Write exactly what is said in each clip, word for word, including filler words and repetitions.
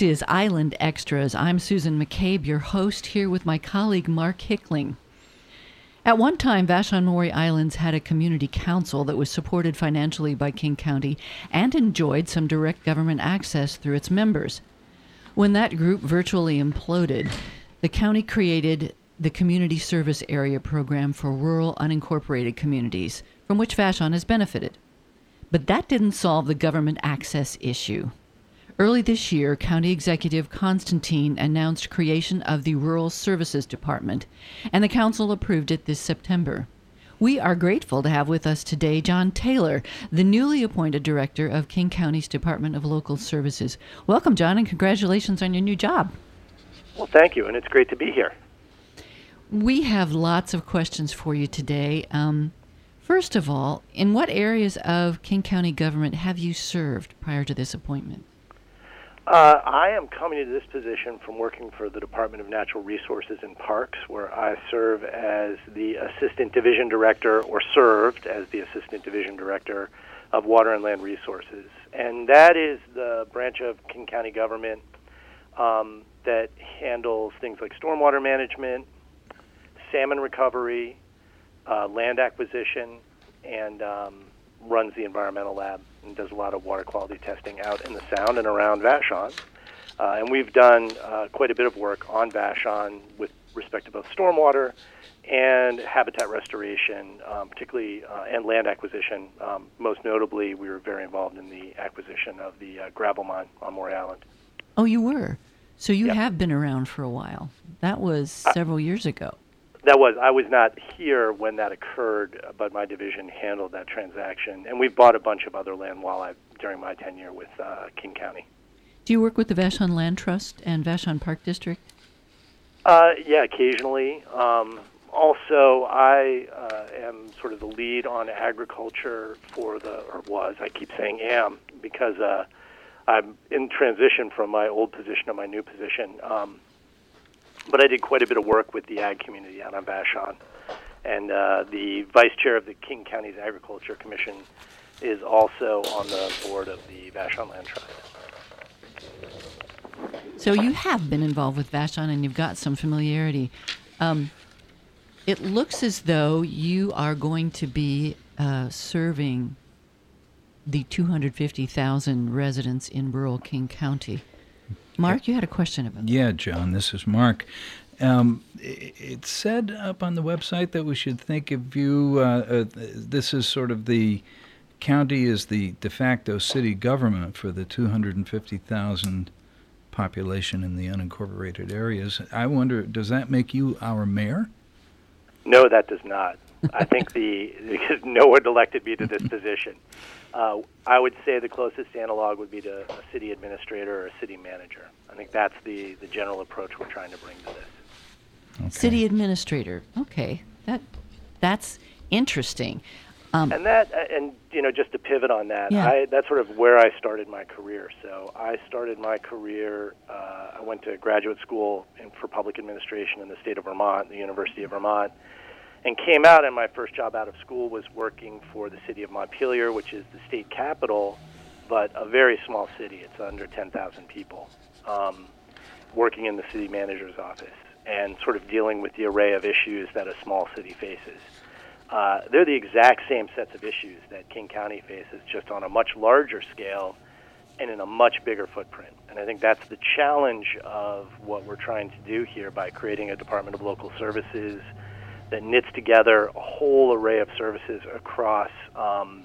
This is Island Extras. I'm Susan McCabe, your host, here with my colleague Mark Hickling. At one time, Vashon Maury Islands had a community council that was supported financially by King County and enjoyed some direct government access through its members. When that group virtually imploded, the county created the Community Service Area Program for rural unincorporated communities, from which Vashon has benefited. But that didn't solve the government access issue. Early this year, County Executive Constantine announced creation of the Rural Services Department, and the Council approved it this September. We are grateful to have with us today John Taylor, the newly appointed Director of King County's Department of Local Services. Welcome, John, and congratulations on your new job. Well, thank you, and it's great to be here. We have lots of questions for you today. Um, first of all, in what areas of King County government have you served prior to this appointment? Uh, I am coming to this position from working for the Department of Natural Resources and Parks, where I serve as the Assistant Division Director, or served as the Assistant Division Director of Water and Land Resources. And that is the branch of King County government um, that handles things like stormwater management, salmon recovery, uh, land acquisition, and um, runs the environmental lab and does a lot of water quality testing out in the Sound and around Vashon. Uh, and we've done uh, quite a bit of work on Vashon with respect to both stormwater and habitat restoration, um, particularly, uh, and land acquisition. Um, most notably, we were very involved in the acquisition of the uh, gravel mine on Maury Island. Oh, you were? So you Yep. have been around for a while. That was several uh, years ago. That was, I was not here when that occurred, but my division handled that transaction. And we've bought a bunch of other land while I, during my tenure with uh, King County. Do you work with the Vashon Land Trust and Vashon Park District? Uh, yeah, occasionally. Um, also, I uh, am sort of the lead on agriculture for the, or was, I keep saying am, because uh, I'm in transition from my old position to my new position. Um, But I did quite a bit of work with the ag community out on Vashon. And uh, the vice chair of the King County's Agriculture Commission is also on the board of the Vashon Land Trust. So you have been involved with Vashon and you've got some familiarity. Um, it looks as though you are going to be uh, serving the two hundred fifty thousand residents in rural King County. Mark, you had a question about that. Yeah, John, this is Mark. Um, it, it said up on the website that we should think of you, uh, uh, this is sort of the county is the de facto city government for the two hundred fifty thousand population in the unincorporated areas. I wonder, does that make you our mayor? No, that does not. I think the because no one elected me to this position. Uh, I would say the closest analog would be to a city administrator or a city manager. I think that's the, the general approach we're trying to bring to this. Okay. City administrator. Okay, that that's interesting. Um, and that, and you know, just to pivot on that, yeah. I, that's sort of where I started my career. So I started my career. Uh, I went to graduate school in, for public administration in the state of Vermont, the University of Vermont. And came out, and my first job out of school was working for the city of Montpelier, which is the state capital, but a very small city. It's under ten thousand people, um, working in the city manager's office and sort of dealing with the array of issues that a small city faces. Uh, they're the exact same sets of issues that King County faces, just on a much larger scale and in a much bigger footprint. And I think that's the challenge of what we're trying to do here by creating a Department of Local Services that knits together a whole array of services across um,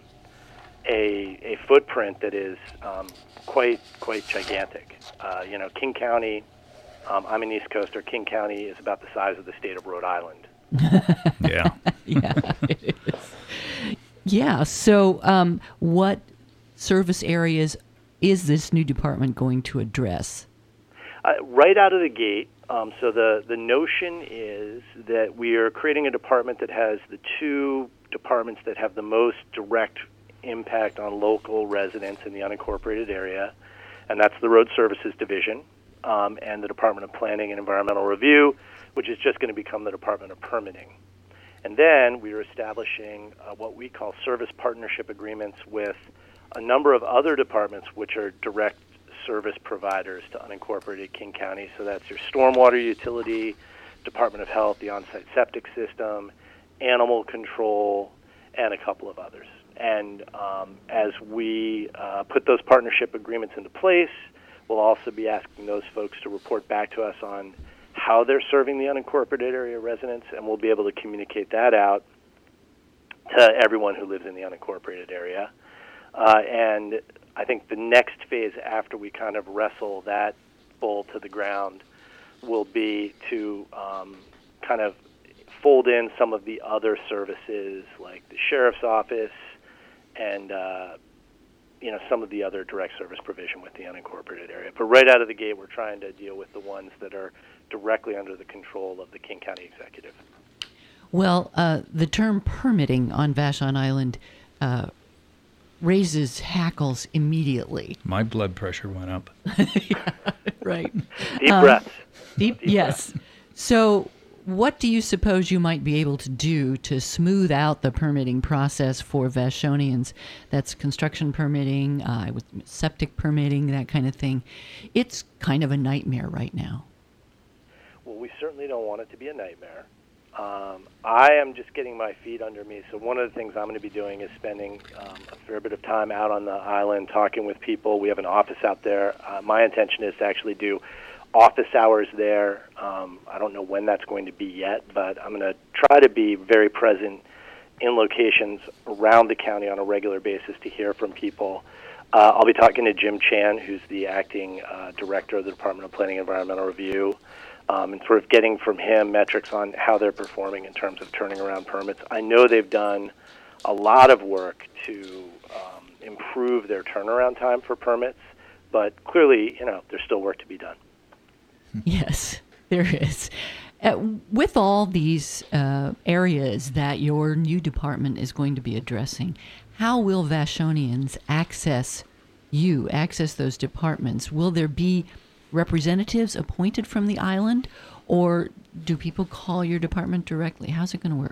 a, a footprint that is um, quite quite gigantic. Uh, you know, King County, um, I'm an East Coaster, King County is about the size of the state of Rhode Island. Yeah. Yeah, it is. Yeah, so um, what service areas is this new department going to address? Uh, right out of the gate, Um, so the, the notion is that we are creating a department that has the two departments that have the most direct impact on local residents in the unincorporated area, and that's the Road Services Division um, and the Department of Planning and Environmental Review, which is just going to become the Department of Permitting. And then we are establishing uh, what we call service partnership agreements with a number of other departments which are direct service providers to unincorporated King County. So that's your stormwater utility, Department of Health, the on-site septic system, animal control, and a couple of others. And um, as we uh, put those partnership agreements into place, we'll also be asking those folks to report back to us on how they're serving the unincorporated area residents, and we'll be able to communicate that out to everyone who lives in the unincorporated area. Uh, and I think the next phase after we kind of wrestle that bull to the ground will be to um, kind of fold in some of the other services like the sheriff's office and uh, you know, some of the other direct service provision with the unincorporated area. But right out of the gate, we're trying to deal with the ones that are directly under the control of the King County Executive. Well, uh, the term permitting on Vashon Island uh, raises hackles immediately. My blood pressure went up. Yeah, right. Deep Um, breaths. Deep, Deep yes. breaths. So what do you suppose you might be able to do to smooth out the permitting process for Vashonians? That's construction permitting, uh, with septic permitting, that kind of thing. It's kind of a nightmare right now. Well, we certainly don't want it to be a nightmare. Um, I am just getting my feet under me. So one of the things I'm going to be doing is spending um, a fair bit of time out on the island talking with people. We have an office out there. Uh, my intention is to actually do office hours there. Um, I don't know when that's going to be yet, but I'm going to try to be very present in locations around the county on a regular basis to hear from people. Uh, I'll be talking to Jim Chan, who's the acting uh, director of the Department of Planning and Environmental Review, um, and sort of getting from him metrics on how they're performing in terms of turning around permits. I know they've done a lot of work to um, improve their turnaround time for permits, but clearly, you know, there's still work to be done. Yes, there is. Uh, with all these uh, areas that your new department is going to be addressing, how will Vashonians access you, access those departments? Will there be representatives appointed from the island, or do people call your department directly? How's it going to work?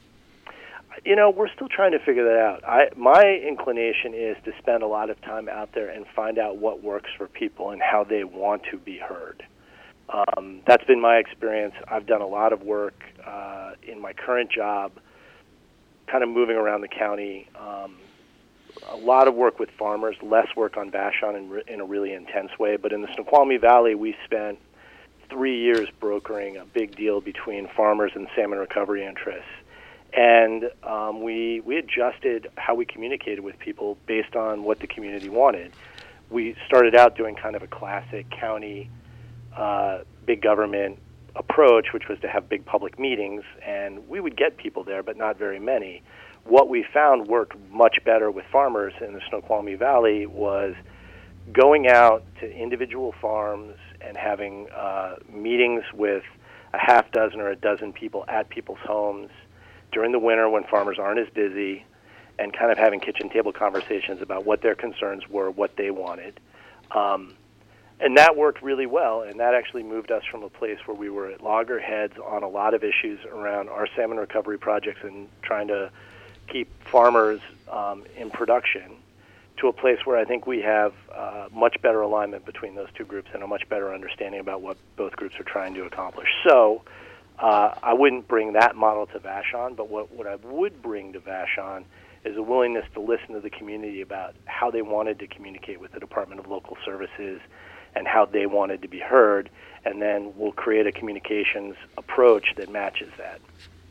You know, we're still trying to figure that out. I, my inclination is to spend a lot of time out there and find out what works for people and how they want to be heard. Um, that's been my experience. I've done a lot of work uh, in my current job, kind of moving around the county. Um, a lot of work with farmers, less work on Vashon in, re- in a really intense way. But in the Snoqualmie Valley, we spent three years brokering a big deal between farmers and salmon recovery interests. And um, we we adjusted how we communicated with people based on what the community wanted. We started out doing kind of a classic county uh, big government approach, which was to have big public meetings, and we would get people there, but not very many. What we found worked much better with farmers in the Snoqualmie Valley was going out to individual farms and having uh, meetings with a half dozen or a dozen people at people's homes during the winter when farmers aren't as busy, and kind of having kitchen table conversations about what their concerns were, what they wanted. Um, and that worked really well, and that actually moved us from a place where we were at loggerheads on a lot of issues around our salmon recovery projects and trying to keep farmers um, in production to a place where I think we have uh, much better alignment between those two groups and a much better understanding about what both groups are trying to accomplish. So uh, I wouldn't bring that model to Vashon, but what, what I would bring to Vashon is a willingness to listen to the community about how they wanted to communicate with the Department of Local Services and how they wanted to be heard, and then we'll create a communications approach that matches that.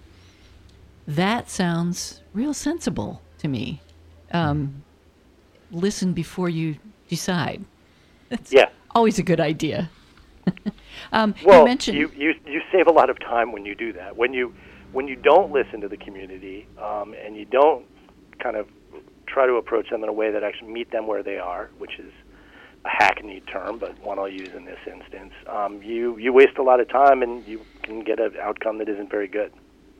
That sounds real sensible to me. Um, listen before you decide. That's yeah. always a good idea. um, well, you mentioned you, you you save a lot of time when you do that. When you when you don't listen to the community um, and you don't kind of try to approach them in a way that actually meet them where they are, which is a hackneyed term, but one I'll use in this instance, um, you, you waste a lot of time and you can get an outcome that isn't very good.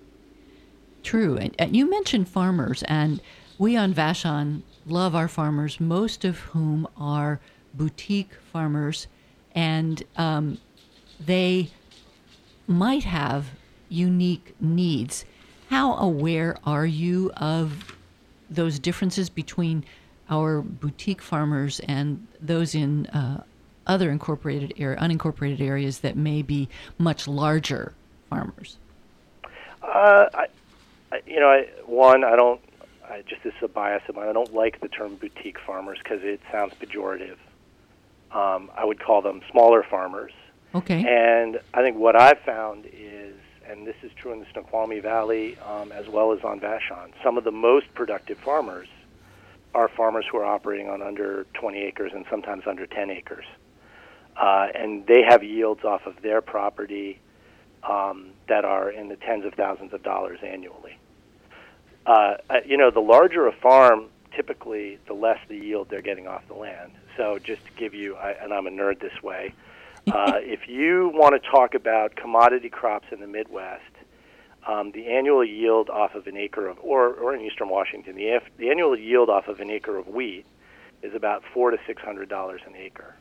True. And, and you mentioned farmers, and we on Vashon love our farmers, most of whom are boutique farmers, and um, they might have unique needs. How aware are you of those differences between our boutique farmers and those in uh, other incorporated area, unincorporated areas that may be much larger farmers? Uh, I, I, you know, I, one, I don't, I just this is a bias of mine. I don't like the term boutique farmers because it sounds pejorative. Um, I would call them smaller farmers. Okay. And I think what I've found is, and this is true in the Snoqualmie Valley um, as well as on Vashon, some of the most productive farmers are farmers who are operating on under twenty acres and sometimes under ten acres. Uh, and they have yields off of their property um, that are in the tens of thousands of dollars annually. Uh, you know, the larger a farm, typically, the less the yield they're getting off the land. So just to give you, I, and I'm a nerd this way, uh, if you want to talk about commodity crops in the Midwest, um, the annual yield off of an acre of, or, or in Eastern Washington, the, F, the annual yield off of an acre of wheat is about four to six hundred dollars an acre,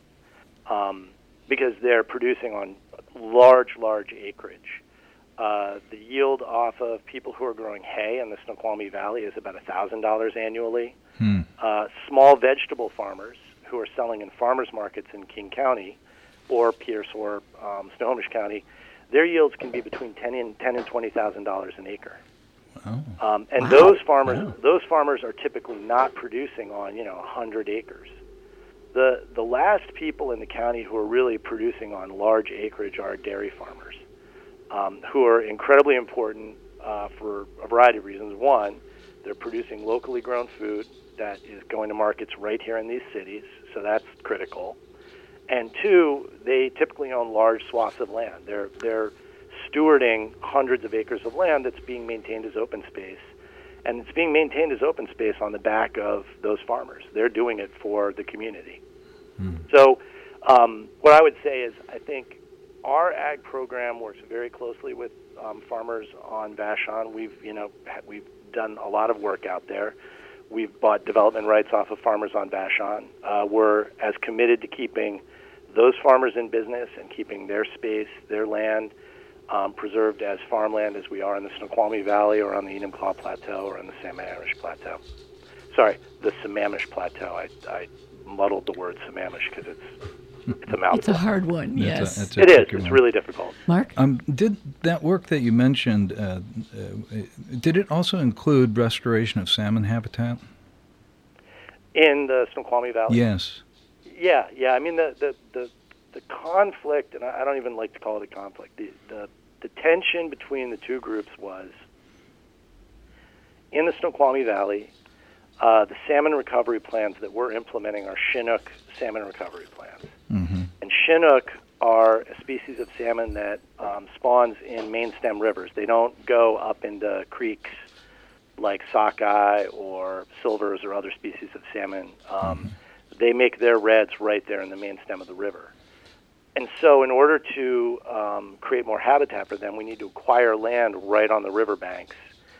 um, because they're producing on large, large acreage. Uh, the yield off of people who are growing hay in the Snoqualmie Valley is about one thousand dollars annually. Hmm. Uh, small vegetable farmers who are selling in farmers markets in King County or Pierce or um, Snohomish County, their yields can be between ten and ten and twenty thousand dollars an acre. Wow. Um, and Wow. those farmers, Wow. those farmers are typically not producing on you know one hundred acres. The the last people in the county who are really producing on large acreage are dairy farmers, um, who are incredibly important uh, for a variety of reasons. One, they're producing locally grown food that is going to markets right here in these cities, so that's critical. And two, they typically own large swaths of land. They're they're stewarding hundreds of acres of land that's being maintained as open space, and it's being maintained as open space on the back of those farmers. They're doing it for the community. Hmm. So um, what I would say is I think our ag program works very closely with um, farmers on Vashon. We've, you know, we've done a lot of work out there. We've bought development rights off of farmers on Vashon. Uh, we're as committed to keeping those farmers in business and keeping their space, their land, um, preserved as farmland as we are in the Snoqualmie Valley or on the Enumclaw Plateau or on the Sammamish Plateau. Sorry, the Sammamish Plateau. I, I muddled the word Sammamish because it's it's a mouthful. It's a hard one, That's a- yes. that's a It is. tricky It's one. really difficult. Mark? Um, did that work that you mentioned, uh, uh, did it also include restoration of salmon habitat? In the Snoqualmie Valley? Yes. Yeah, yeah. I mean, the the, the, the conflict, and I I don't even like to call it a conflict, the, the, the tension between the two groups was, in the Snoqualmie Valley, uh, the salmon recovery plans that we're implementing are Chinook salmon recovery plans. Mm-hmm. And Chinook are a species of salmon that um, spawns in main stem rivers. They don't go up into creeks like sockeye or silvers or other species of salmon. Um, Mm-hmm. They make their reds right there in the main stem of the river. And so in order to um, create more habitat for them, we need to acquire land right on the riverbanks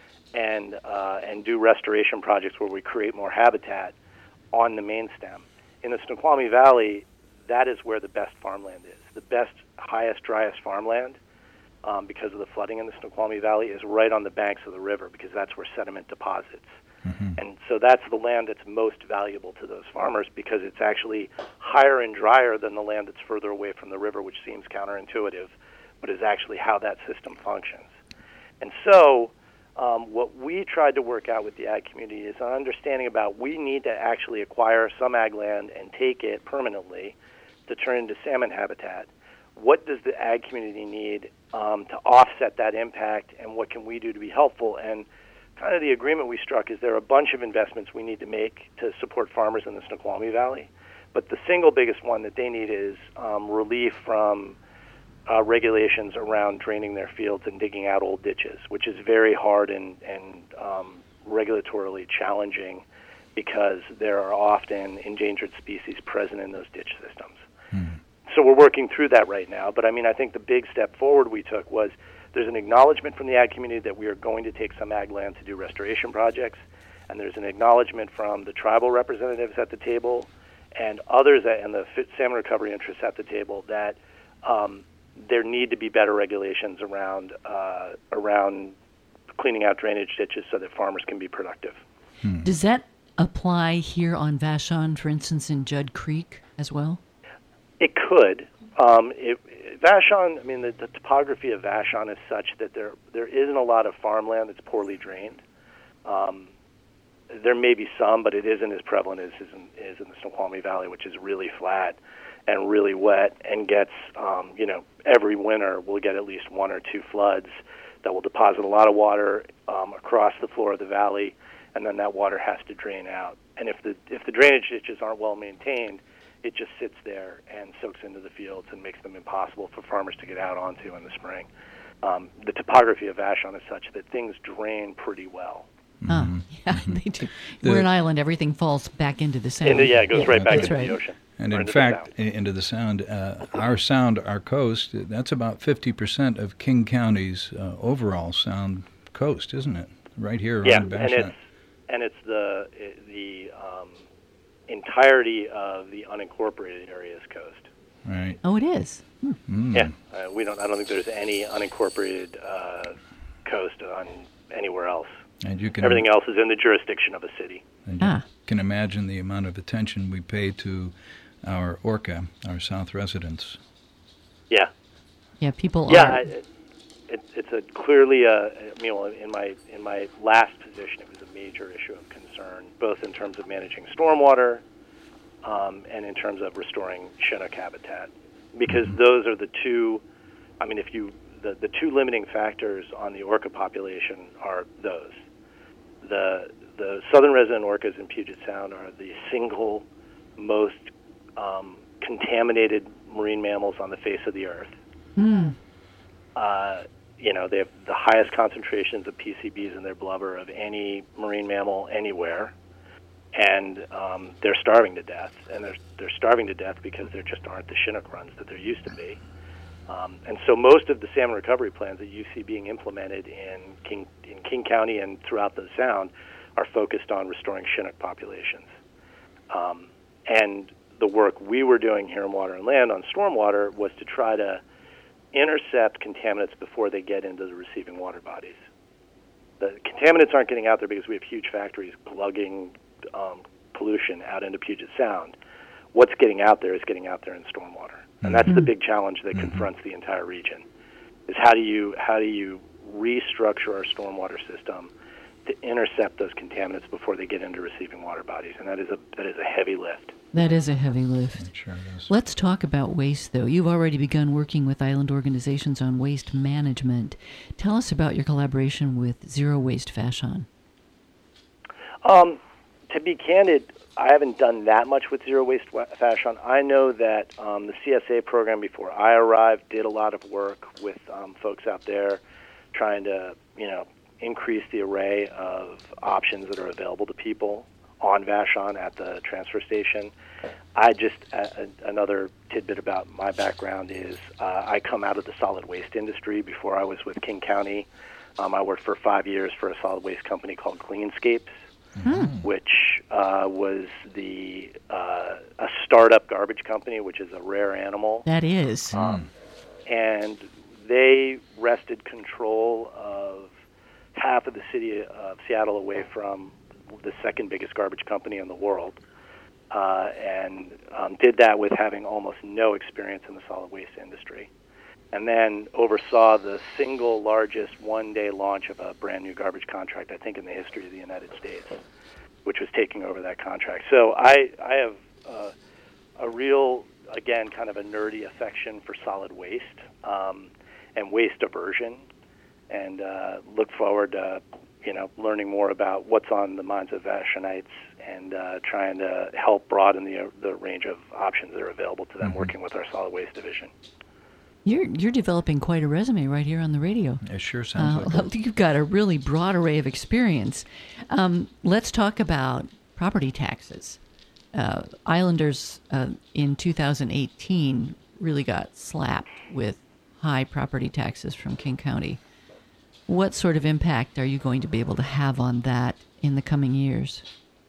and uh, and do restoration projects where we create more habitat on the main stem. In the Snoqualmie Valley, that is where the best farmland is. The best, highest, driest farmland, um, because of the flooding in the Snoqualmie Valley, is right on the banks of the river because that's where sediment deposits. Mm-hmm. And so that's the land that's most valuable to those farmers because it's actually higher and drier than the land that's further away from the river, which seems counterintuitive, but is actually how that system functions. And so um, what we tried to work out with the ag community is an understanding about we need to actually acquire some ag land and take it permanently to turn into salmon habitat. What does the ag community need um, to offset that impact, and what can we do to be helpful? And kind of the agreement we struck is there are a bunch of investments we need to make to support farmers in the Snoqualmie Valley, but the single biggest one that they need is um, relief from uh, regulations around draining their fields and digging out old ditches, which is very hard and, and um, regulatorily challenging because there are often endangered species present in those ditch systems. Mm-hmm. So we're working through that right now, but I mean, I think the big step forward we took was there's an acknowledgement from the ag community that we are going to take some ag land to do restoration projects, and there's an acknowledgement from the tribal representatives at the table and others at, and the salmon recovery interests at the table that um, there need to be better regulations around uh, around cleaning out drainage ditches so that farmers can be productive. Does that apply here on Vashon, for instance, in Judd Creek as well? It could. Um, it, Vashon, I mean, the, the topography of Vashon is such that there there isn't a lot of farmland that's poorly drained. Um, there may be some, but it isn't as prevalent as is in, is in the Snoqualmie Valley, which is really flat and really wet and gets, um, you know, every winter we'll get at least one or two floods that will deposit a lot of water um, across the floor of the valley, and then that water has to drain out. And if the if the drainage ditches aren't well maintained, it just sits there and soaks into the fields and makes them impossible for farmers to get out onto in the spring. Um, the topography of Vashon is such that things drain pretty well. Mm-hmm. Oh, yeah, Mm-hmm. they do. The, We're an island; everything falls back into the sound. Into, yeah, it goes yeah, right back that's into right. the ocean. And in into fact, the i- into the sound, uh, our sound, our coast, that's about fifty percent of King County's uh, overall sound coast, isn't it? Right here yeah, around and Vashon. it's and it's the the um, entirety of the unincorporated area's coast. Right. Oh, it is. Hmm. Mm. Yeah, uh, we don't. I don't think there's any unincorporated uh, coast on anywhere else. And you can Everything else is in the jurisdiction of a city. And you Ah. can imagine the amount of attention we pay to our Orca, our South residents. Yeah, Yeah, people yeah. are. I, it, it, it's a clearly, uh, you know, in my in my last position, it was a major issue of concern, both in terms of managing stormwater um, and in terms of restoring Chinook habitat, because Mm-hmm. those are the two. I mean, if you the the two limiting factors on the orca population are those. The the southern resident orcas in Puget Sound are the single most um, contaminated marine mammals on the face of the earth. Hmm. Uh, you know, they have the highest concentrations of P C Bs in their blubber of any marine mammal anywhere, and um, they're starving to death. And they're they're starving to death because there just aren't the Chinook runs that there used to be. Um, and so most of the salmon recovery plans that you see being implemented in King in King County and throughout the Sound are focused on restoring Chinook populations. Um, and the work we were doing here in Water and Land on stormwater was to try to intercept contaminants before they get into the receiving water bodies. The contaminants aren't getting out there because we have huge factories plugging um, pollution out into Puget Sound. What's getting out there is getting out there in stormwater. And that's the big challenge that Mm-hmm. confronts the entire region, is how do you how do you restructure our stormwater system to intercept those contaminants before they get into receiving water bodies? And that is a that is a heavy lift. That is a heavy lift. It sure is. Let's talk about waste, though. You've already begun working with island organizations on waste management. Tell us about your collaboration with Zero Waste Vashon. Um, to be candid, I haven't done that much with Zero Waste Vashon. I know that um, the C S A program before I arrived did a lot of work with um, folks out there trying to, you know, increase the array of options that are available to people on Vashon at the transfer station. I just, uh, another tidbit about my background is uh, I come out of the solid waste industry. Before I was with King County, um, I worked for five years for a solid waste company called Cleanscapes, Hmm. which uh, was the uh, a startup garbage company, which is a rare animal. That is. Um, and they wrested control of half of the city of Seattle away from the second biggest garbage company in the world, uh, and um, did that with having almost no experience in the solid waste industry. And then oversaw the single largest one-day launch of a brand new garbage contract, I think, in the history of the United States, which was taking over that contract. So I, I have uh, a real, again, kind of a nerdy affection for solid waste um, and waste aversion, and uh, look forward to, you know, learning more about what's on the minds of Vashonites and uh, trying to help broaden the the range of options that are available to them, Mm-hmm. working with our solid waste division. You're you're developing quite a resume right here on the radio. It sure sounds Uh, like it. you've got a really broad array of experience. Um, let's talk about property taxes. Uh, Islanders uh, in two thousand eighteen really got slapped with high property taxes from King County. What sort of impact are you going to be able to have on that in the coming years?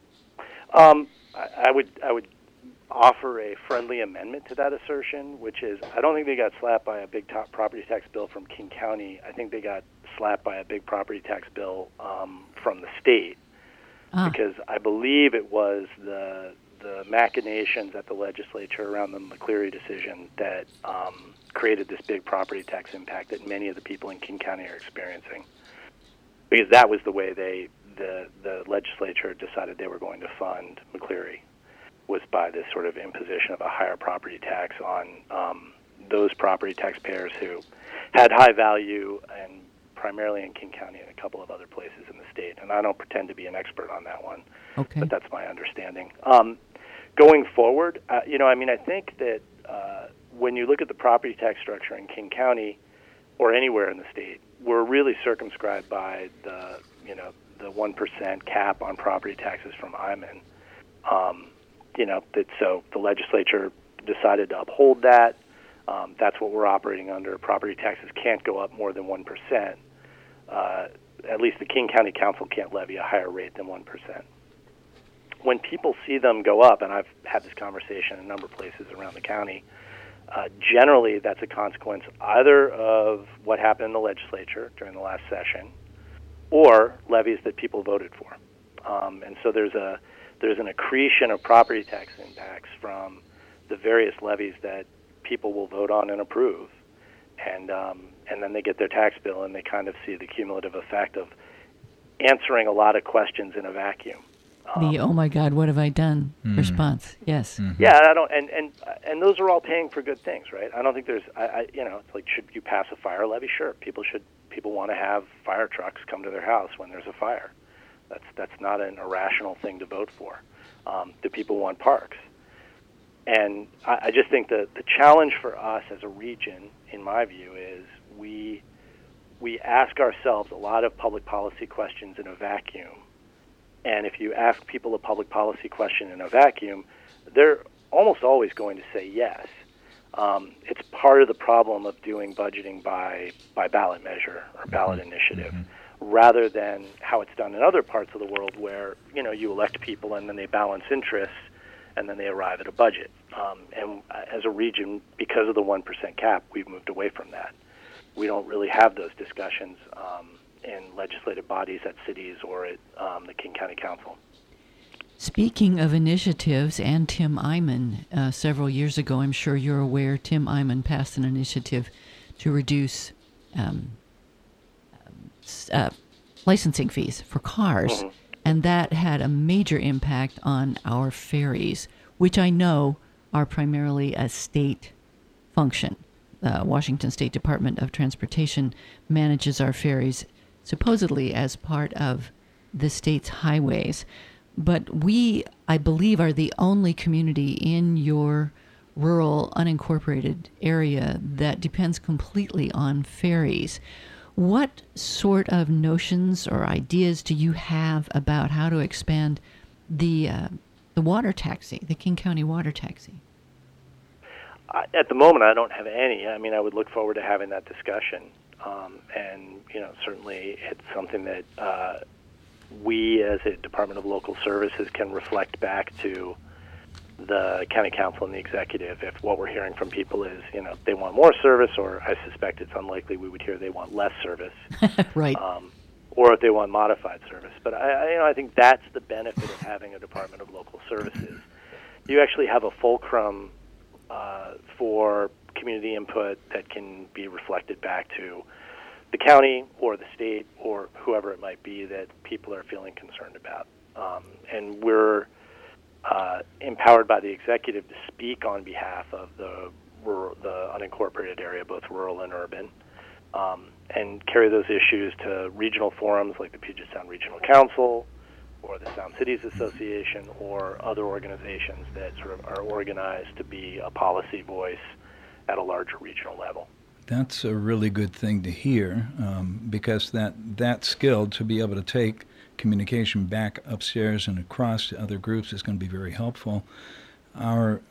Um, I, I would I would offer a friendly amendment to that assertion, which is I don't think they got slapped by a big top property tax bill from King County. I think they got slapped by a big property tax bill um, from the state, Ah, because I believe it was the the machinations at the legislature around the McCleary decision that um, created this big property tax impact that many of the people in King County are experiencing. Because that was the way they, the, the legislature decided they were going to fund McCleary, was by this sort of imposition of a higher property tax on um, those property taxpayers who had high value, and primarily in King County and a couple of other places in the state. And I don't pretend to be an expert on that one, okay. but that's my understanding. Um, going forward, uh, you know, I mean, I think that uh, when you look at the property tax structure in King County or anywhere in the state, we're really circumscribed by the, you know, the one percent cap on property taxes from Iman. Um, you know, that so the legislature decided to uphold that. Um, that's what we're operating under. Property taxes can't go up more than one percent. Uh, at least the King County Council can't levy a higher rate than one percent. When people see them go up, and I've had this conversation in a number of places around the county, uh, generally that's a consequence either of what happened in the legislature during the last session or levies that people voted for. Um, and so there's a there's an accretion of property tax impacts from the various levies that people will vote on and approve, and um, and then they get their tax bill and they kind of see the cumulative effect of answering a lot of questions in a vacuum. Um, the oh my God, what have I done? Mm. Response, yes. Mm-hmm. Yeah, I don't, and and and those are all paying for good things, right? I don't think there's, I, I you know, it's like, should you pass a fire levy? Sure, people should, people want to have fire trucks come to their house when there's a fire. That's that's not an irrational thing to vote for. Um, do people want parks? And I, I just think that the challenge for us as a region, in my view, is we we ask ourselves a lot of public policy questions in a vacuum. And if you ask people a public policy question in a vacuum, they're almost always going to say yes. Um, it's part of the problem of doing budgeting by, by ballot measure or ballot mm-hmm. initiative, mm-hmm. rather than how it's done in other parts of the world where, you know, you elect people and then they balance interests and then they arrive at a budget. Um, and as a region, because of the one percent cap, we've moved away from that. We don't really have those discussions um, in legislative bodies at cities or at um, the King County Council. Speaking of initiatives, and Tim Eyman, uh, several years ago, I'm sure you're aware, Tim Eyman passed an initiative to reduce um, uh, licensing fees for cars, mm-hmm. and that had a major impact on our ferries, which I know are primarily a state function. The Washington State Department of Transportation manages our ferries supposedly as part of the state's highways. But we, I believe, are the only community in your rural, unincorporated area that depends completely on ferries. What sort of notions or ideas do you have about how to expand the uh, the water taxi, the King County water taxi? Uh, at the moment, I don't have any. I mean, I would look forward to having that discussion. Um, and, you know, certainly it's something that uh, we as a Department of Local Services can reflect back to the county council and the executive if what we're hearing from people is, you know, they want more service, or I suspect it's unlikely we would hear they want less service. Right. Um, or if they want modified service. But I, I, you know, I think that's the benefit of having a Department of Local Services. You actually have a fulcrum uh, for community input that can be reflected back to the county or the state or whoever it might be that people are feeling concerned about. Um, and we're uh, empowered by the executive to speak on behalf of the rural, the unincorporated area, both rural and urban, um, and carry those issues to regional forums like the Puget Sound Regional Council or the Sound Cities Association or other organizations that sort of are organized to be a policy voice at a larger regional level. That's a really good thing to hear, um, because that, that skill to be able to take communication back upstairs and across to other groups is going to be very helpful. Our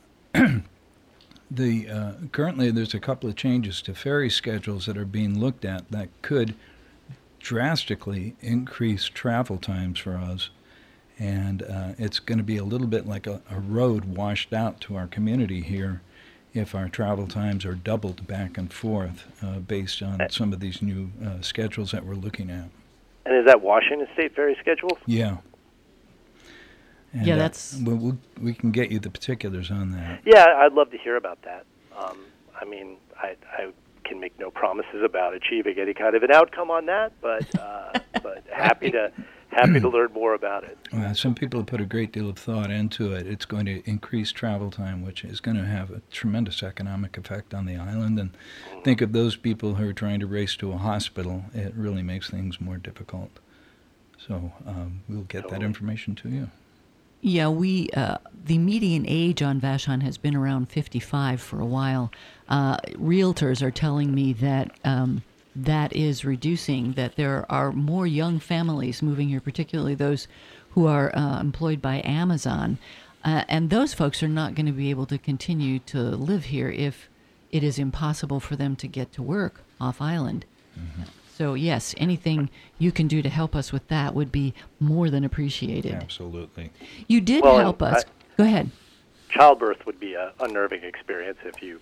the uh, currently there's a couple of changes to ferry schedules that are being looked at that could drastically increase travel times for us, and uh, it's going to be a little bit like a, a road washed out to our community here if our travel times are doubled back and forth uh, based on some of these new uh, schedules that we're looking at. And is that Washington State ferry schedules? Yeah. And, Yeah, uh, that's... we we'll, we can get you the particulars on that. Yeah, I'd love to hear about that. Um, I mean, I, I can make no promises about achieving any kind of an outcome on that, but uh, but happy to happy to learn more about it. Well, some people have put a great deal of thought into it. It's going to increase travel time, which is going to have a tremendous economic effect on the island. And think of those people who are trying to race to a hospital. It really makes things more difficult. So um, we'll get Totally. that information to you. Yeah, we uh, the median age on Vashon has been around fifty-five for a while. Uh, realtors are telling me that um, that is reducing, that there are more young families moving here, particularly those who are uh, employed by Amazon. Uh, and those folks are not going to be able to continue to live here if it is impossible for them to get to work off island. Mm-hmm. So, yes, anything you can do to help us with that would be more than appreciated. Absolutely. You did Well, help us. I- Go ahead. Childbirth would be a unnerving experience if you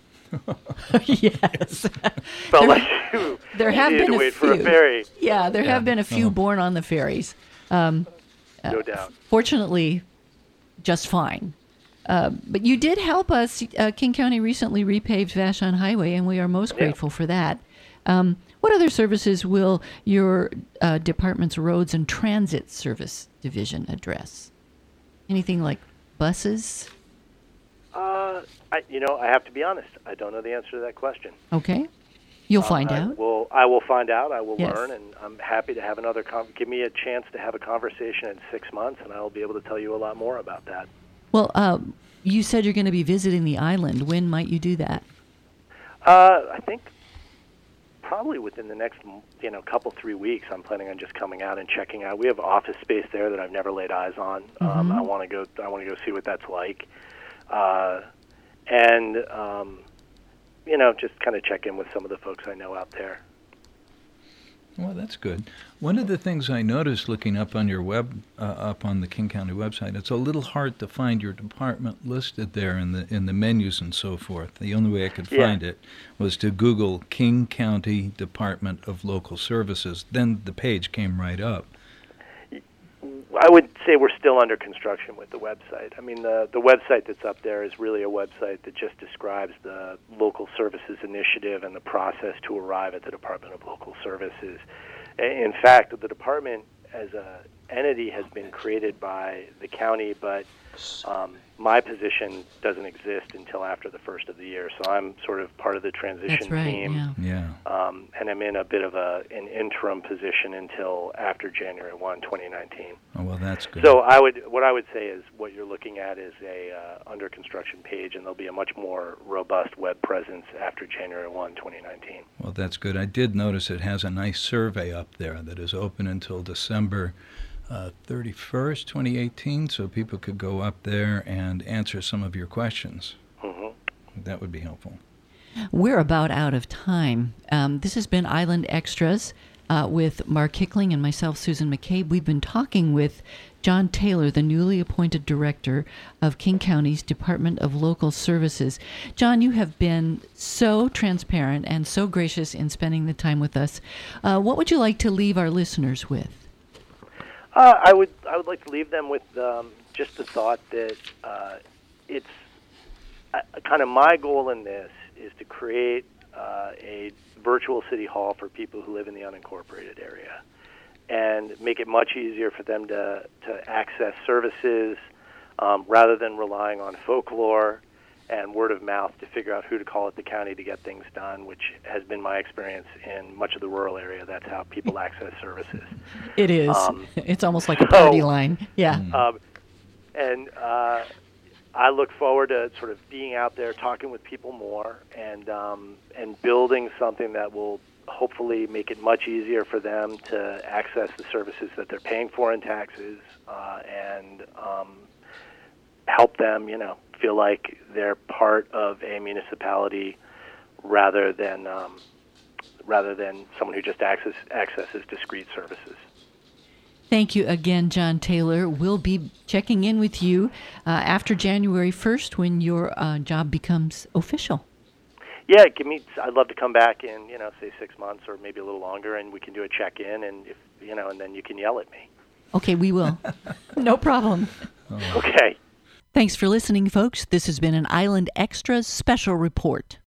Yes. felt There- like you There have needed been to a wait few. for a ferry. Yeah, there Yeah. have been a few Uh-huh. born on the ferries. Um, No doubt. Fortunately, just fine. Uh, but you did help us. Uh, King County recently repaved Vashon Highway, and we are most Yeah. grateful for that. Um, what other services will your uh, department's Roads and Transit Service Division address? Anything like buses? Uh, I, you know, I have to be honest. I don't know the answer to that question. Okay. You'll Uh, find I out. Will, I will find out. I will Yes. learn, and I'm happy to have another. Con- give me a chance to have a conversation in six months, and I will be able to tell you a lot more about that. Well, uh, you said you're going to be visiting the island. When might you do that? Uh, I think probably within the next, you know, couple three weeks. I'm planning on just coming out and checking out. We have office space there that I've never laid eyes on. Um, I want to go. I want to go see what that's like, uh, and um, you know, just kind of check in with some of the folks I know out there. Well, that's good. One of the things I noticed looking up on your web, uh, up on the King County website, it's a little hard to find your department listed there in the in the menus and so forth. The only way I could Yeah. find it was to Google King County Department of Local Services. Then the page came right up. I would say we're still under construction with the website. I mean, the the website that's up there is really a website that just describes the local services initiative and the process to arrive at the Department of Local Services. In fact, the department as a entity has been created by the county, but um, my position doesn't exist until after the first of the year. So I'm sort of part of the transition That's right, team. yeah. Yeah. Um, and I'm in a bit of a an interim position until after January first, twenty nineteen. Oh, well, that's good. So I would, what I would say is, what you're looking at is a uh, under construction page, and there'll be a much more robust web presence after January first, twenty nineteen. Well, that's good. I did notice it has a nice survey up there that is open until December uh, thirty-first, twenty eighteen, so people could go up there and answer some of your questions. Mm-hmm. That would be helpful. We're about out of time. Um, this has been Island Extras uh, with Mark Hickling and myself, Susan McCabe. We've been talking with John Taylor, the newly appointed director of King County's Department of Local Services. John, you have been so transparent and so gracious in spending the time with us. Uh, what would you like to leave our listeners with? Uh, I would I would like to leave them with um, just the thought that uh, it's uh, kind of my goal in this is to create uh, a virtual city hall for people who live in the unincorporated area and make it much easier for them to, to access services um, rather than relying on folklore and word of mouth to figure out who to call at the county to get things done, which has been my experience in much of the rural area. That's how people access services. It is. Um, it's almost like a party so- line. Yeah. Um, and uh, I look forward to sort of being out there, talking with people more, and um, and building something that will hopefully make it much easier for them to access the services that they're paying for in taxes, uh, and um, help them, you know, feel like they're part of a municipality rather than um, rather than someone who just access, accesses discrete services. Thank you again, John Taylor. We'll be checking in with you uh, after January first when your uh, job becomes official. Yeah, give me. I'd love to come back in, you know, say six months or maybe a little longer, and we can do a check-in, and if you know, and then you can yell at me. Okay, we will. No problem. Oh. Okay. Thanks for listening, folks. This has been an Island Extra special report.